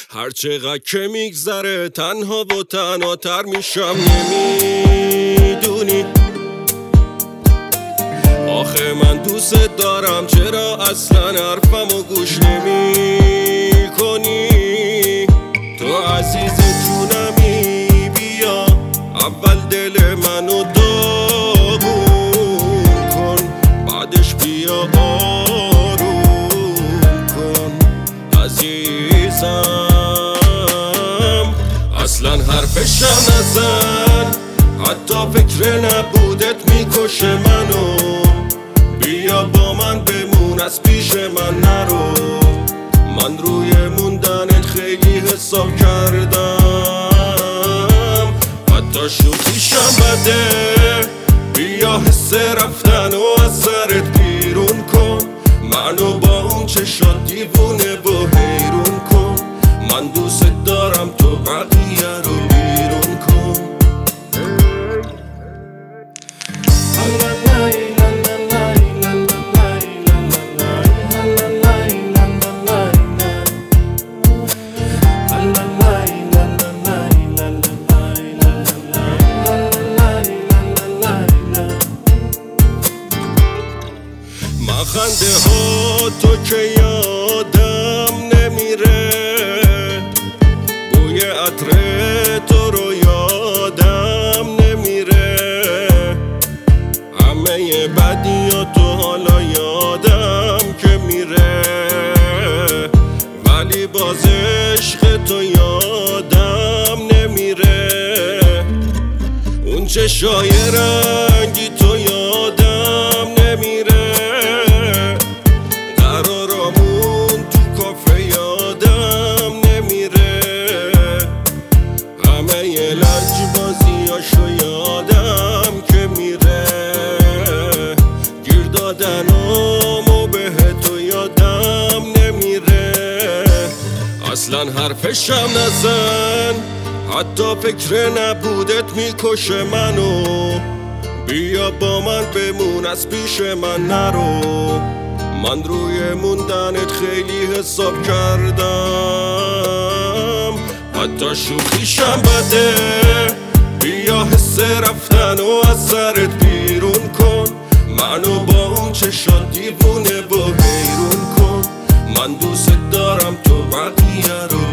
هر چقدر که میگذره تنها و تنهاتر میشم. نمیدونی آخه من دوست دارم، چرا اصلا حرفمو گوش نمی کنی؟ تو عزیز جونمی بیا اول دل منو داغون کن، بعدش بیا آروم کن عزیزم. اصلا حرفشم نزن، حتی فکر نبودت میکشه منو. بیا با من بمون، از پیش من نرو. من روی موندنت خیلی حساب کردم، حتی شوخیشم بده. بیا حس رفتن و از سرت بیرون کن، منو با اون چشات دیوونه و حیرون کن. من دوست دارم، تو بقیه رو بیرون کن. خنده ها تو که یادم نمیره، بوی عطر تو رو یادم نمیره. همه بدیا تو حالا یادم که میره، ولی باز عشق تو یادم نمیره. اون چشای رنگی تو یادم نمیره، لجبازیاشو یادم که میره. گیر دادنامو به تو یادم نمیره. اصلا حرفشم نزن، حتی فکر نبودت میکشه منو. بیا با من بمون، از پیش من نرو. من روی موندنت خیلی حساب کردم، حتی شوخیشم بده. بیا حس رفتن و از سرت بیرون کن، منو با اون چشات دیوونه و حیرون کن. من دوست دارم، تو بقیه رو